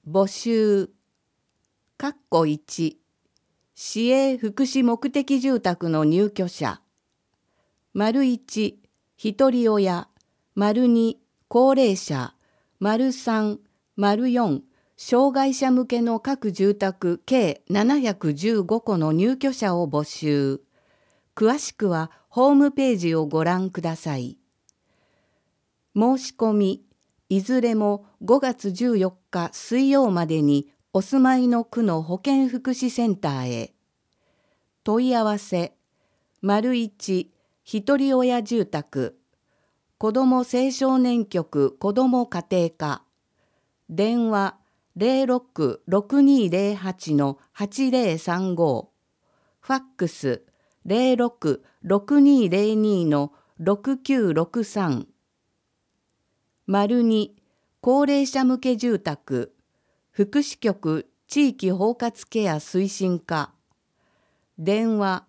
募集1市営福祉目的住宅の入居者1、ひとり親2、高齢者3、4、障害者向けの各住宅計715戸の入居者を募集。詳しくはホームページをご覧ください。申し込み、いずれも5月14日水曜までにお住まいの区の保健福祉センターへ。問い合わせ、1、ひとり親住宅、子ども青少年局子ども家庭課、電話06-6208-8035、ファックス06-6202-6963、2、高齢者向け住宅、福祉局地域包括ケア推進課、電話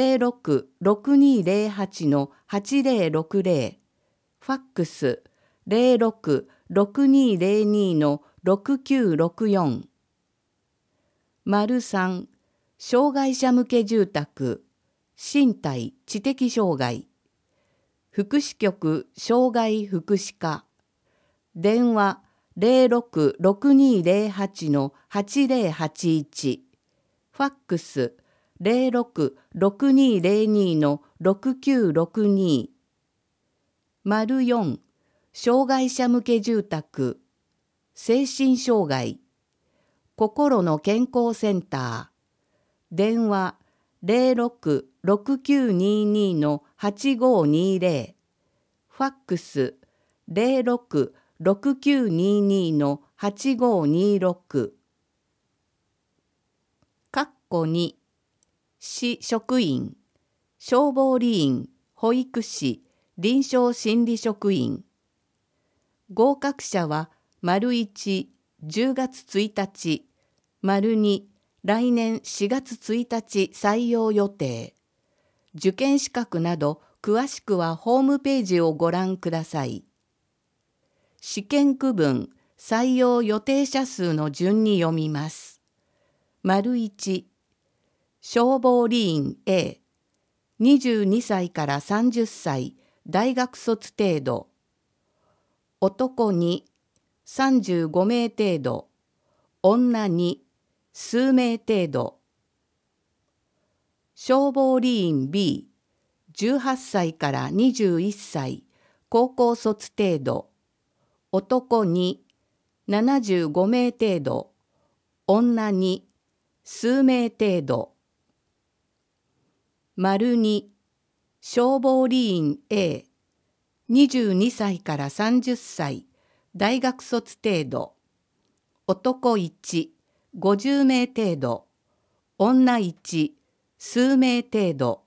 06-6208-8060、ファックス06-6202-6964。3、障害者向け住宅、身体・知的障害、福祉局障害福祉課、電話06-6208-8081、ファックス06-6202-6962。4、障害者向け住宅、精神障害、心の健康センター、電話06-6922-8520、ファックス06-6922-8526。2、市職員、消防理員、保育士、臨床心理職員。合格者は1、10月1日、2、来年4月1日採用予定。受験資格など詳しくはホームページをご覧ください。試験区分、採用予定者数の順に読みます。1、消防理員 A、22歳から30歳、大学卒程度。男2、35名程度。女2、数名程度。消防理員 B、18歳から21歳、高校卒程度。男2、75名程度。女2、数名程度。2、消防理員 A、22歳から30歳、大学卒程度。男1、50名程度。女1、数名程度。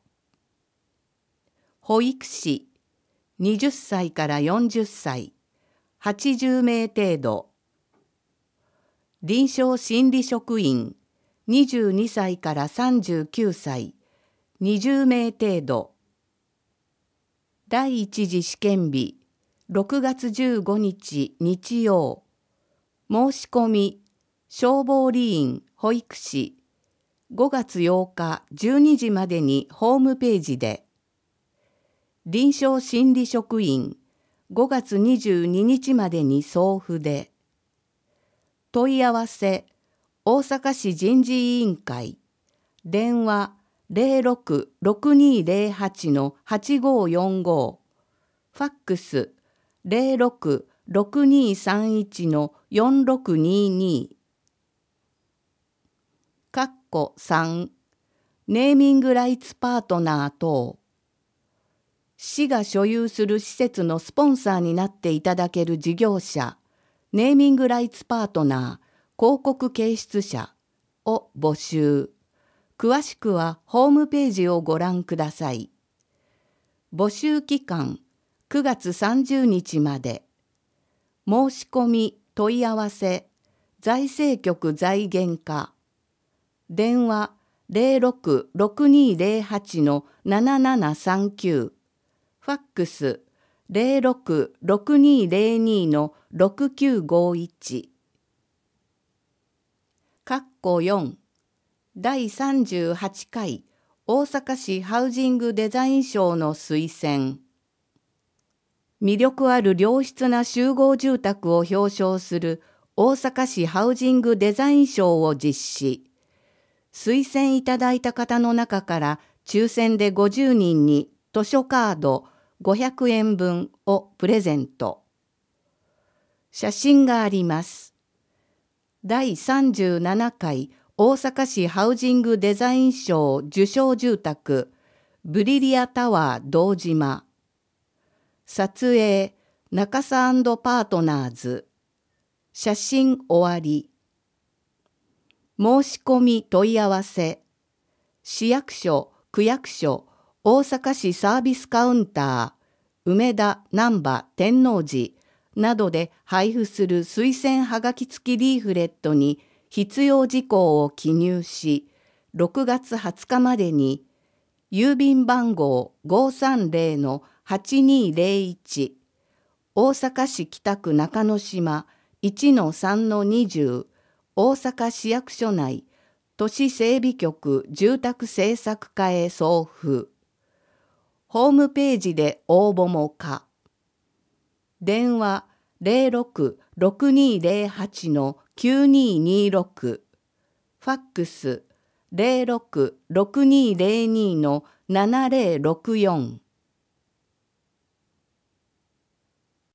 保育士、20歳から40歳、80名程度。臨床心理職員、22歳から39歳、20名程度。第一次試験日、6月15日日曜。申し込み、消防理員、保育士、5月8日12時までにホームページで。臨床心理職員、5月22日までに送付で。問い合わせ、大阪市人事委員会、電話06-6208-8545、ファックス06-6231-4622。3、ネーミングライツパートナー等。市が所有する施設のスポンサーになっていただける事業者、ネーミングライツパートナー、広告掲出者を募集。詳しくはホームページをご覧ください。募集期間9月30日まで。申し込み問い合わせ財政局財源課。電話06-6208-7739。ファックス06-6202-6951。 4第38回大阪市ハウジングデザイン賞の推薦。魅力ある良質な集合住宅を表彰する大阪市ハウジングデザイン賞を実施。推薦いただいた方の中から抽選で50人に図書カード500円分をプレゼント。写真があります。第37回大阪市ハウジングデザイン賞受賞住宅ブリリアタワー堂島。撮影中佐&パートナーズ。写真終わり。申し込み問い合わせ。市役所、区役所、大阪市サービスカウンター、梅田、難波、天王寺などで配布する推薦はがき付きリーフレットに必要事項を記入し、6月20日までに郵便番号530-8201大阪市北区中之島 1-3-20 大阪市役所内都市整備局住宅政策課へ送付。ホームページで応募も可。電話06-6208-9226ファックス06-6202-7064